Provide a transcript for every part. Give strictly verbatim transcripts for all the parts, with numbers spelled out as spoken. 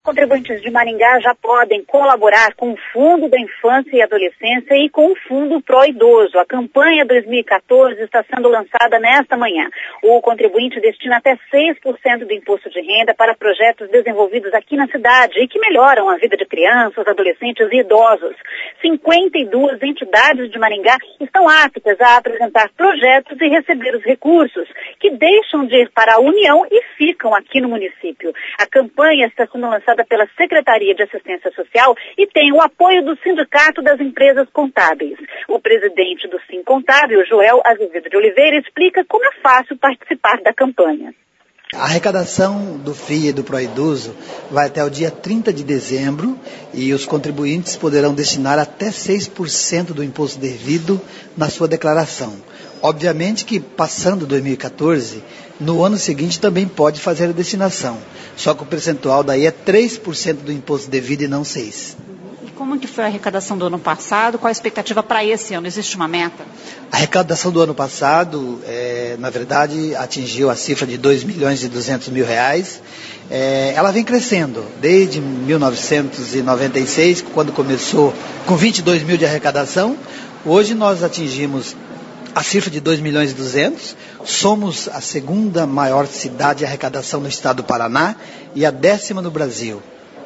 Contribuintes de Maringá já podem colaborar com o Fundo da Infância e Adolescência e com o Fundo Pró-Idoso. A campanha dois mil e quatorze está sendo lançada nesta manhã. O contribuinte destina até seis por cento do imposto de renda para projetos desenvolvidos aqui na cidade e que melhoram a vida de crianças, adolescentes e idosos. cinquenta e duas entidades de Maringá estão aptas a apresentar projetos e receber os recursos, que deixam de ir para a União e ficam aqui no município. A campanha está sendo lançada pela Secretaria de Assistência Social e tem o apoio do Sindicato das Empresas Contábeis. O presidente do Sim Contábil, Joel Azevedo de Oliveira, explica como é fácil participar da campanha. A arrecadação do F I E e do Pró-Idoso vai até o dia trinta de dezembro e os contribuintes poderão destinar até seis por cento do imposto devido na sua declaração. Obviamente que, passando dois mil e quatorze, no ano seguinte também pode fazer a destinação. Só que o percentual daí é três por cento do imposto devido e não seis por cento. E como que foi a arrecadação do ano passado? Qual a expectativa para esse ano? Existe uma meta? A arrecadação do ano passado, é, na verdade, atingiu a cifra de dois milhões e duzentos mil reais. É, ela vem crescendo desde mil novecentos e noventa e seis, quando começou com vinte e dois mil de arrecadação. Hoje nós atingimos a cifra de dois milhões e duzentos, somos a segunda maior cidade de arrecadação no estado do Paraná e a décima no Brasil.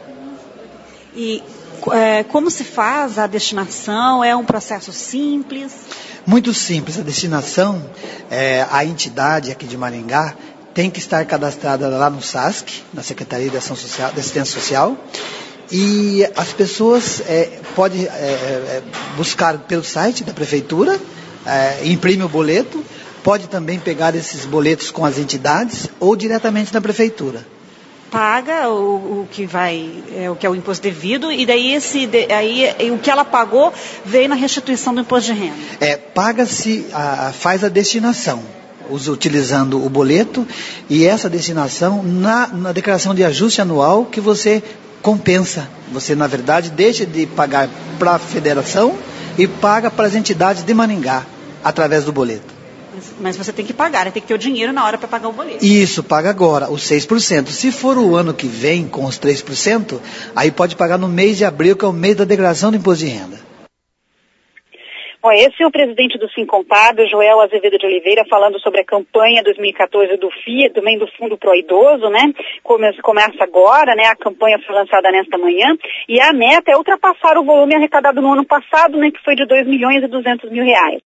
E é, como se faz a destinação? É um processo simples? Muito simples. A destinação, é, a entidade aqui de Maringá tem que estar cadastrada lá no SASC, na Secretaria de Ação Social, de Assistência Social, e as pessoas é, podem é, é, buscar pelo site da Prefeitura, É, imprime o boleto, pode também pegar esses boletos com as entidades ou diretamente na prefeitura. Paga o, o que vai, é, o que é o imposto devido e daí esse, de, aí, o que ela pagou veio na restituição do imposto de renda. É, paga-se, a, faz a destinação, usa, utilizando o boleto e essa destinação na, na declaração de ajuste anual que você compensa. Você, na verdade, deixa de pagar para a federação e paga para as entidades de Maringá, através do boleto. Mas, mas você tem que pagar, tem que ter o dinheiro na hora para pagar o boleto. Isso, paga agora, os seis por cento. Se for o ano que vem, com os três por cento, aí pode pagar no mês de abril, que é o mês da declaração do imposto de renda. Bom, esse é o presidente do Sim Contábil, Joel Azevedo de Oliveira, falando sobre a campanha dois mil e quatorze do F I E, também do Fundo Pró-Idoso, né? Começa, começa agora, né? A campanha foi lançada nesta manhã e a meta é ultrapassar o volume arrecadado no ano passado, né? Que foi de dois milhões e duzentos mil reais.